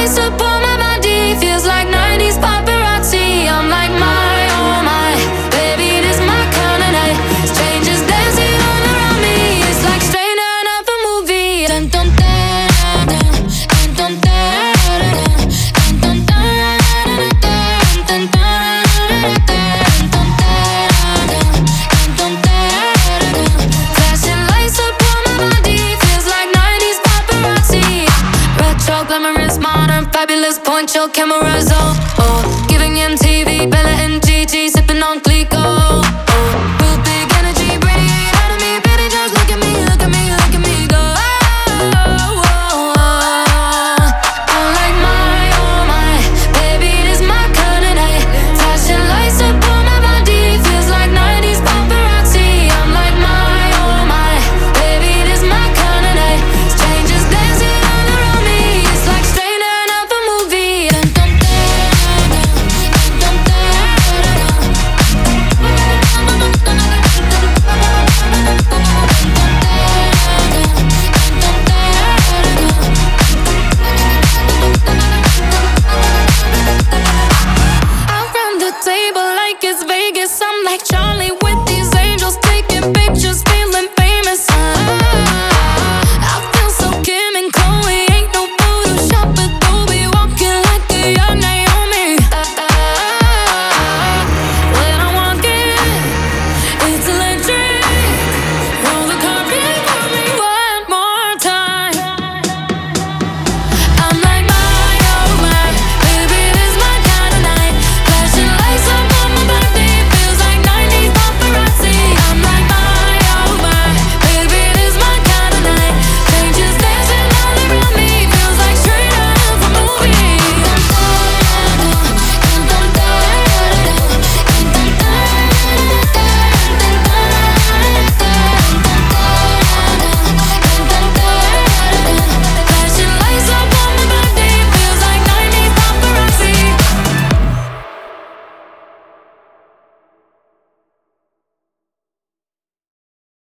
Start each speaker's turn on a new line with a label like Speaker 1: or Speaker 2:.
Speaker 1: lights up on my body, feels like 90s paparazzi. I'm like, my, oh my, baby, this my kind of night. Strangers dancing all around me, it's like straight out of a movie. Dun dun dun dun dun dun dun dun dun dun. Glamorous, modern, fabulous, point your cameras